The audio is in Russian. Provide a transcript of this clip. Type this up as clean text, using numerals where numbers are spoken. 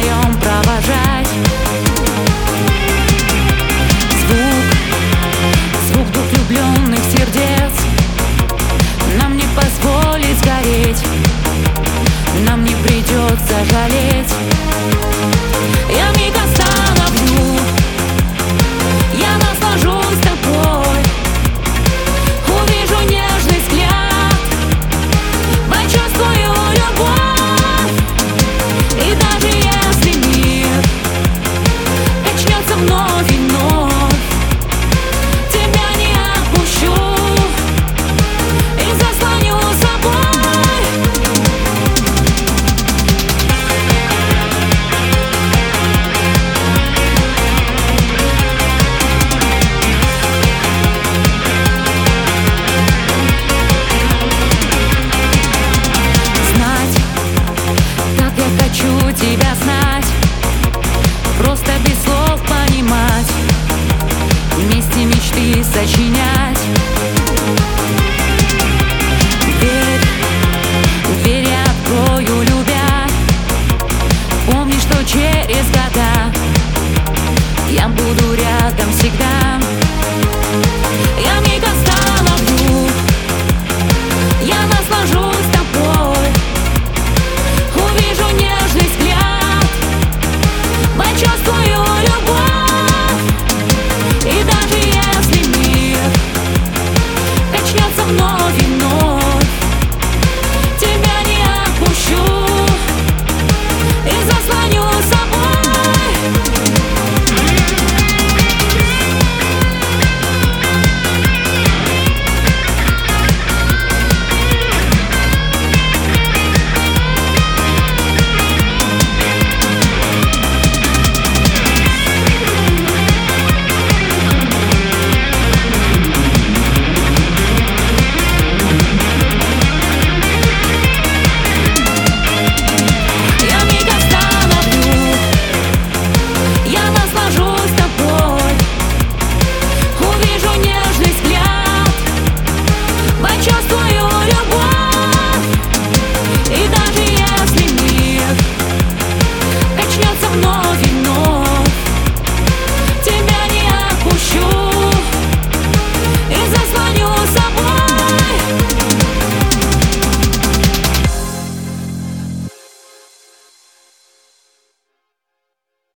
вдвоем провожать. Звук двух влюбленных сердец нам не позволит сгореть, нам не придется жалеть. Я миг остановлю, я наслажусь тобой, увижу нежный взгляд, почувствую любовь. И даже если мир качнется вновь и вновь, тебя не отпущу и заслоню собой. Хочу тебя знать, просто без слов понимать, вместе мечты сочинять. Дверь я открою, любя. Помни, что через года я буду рядом всегда.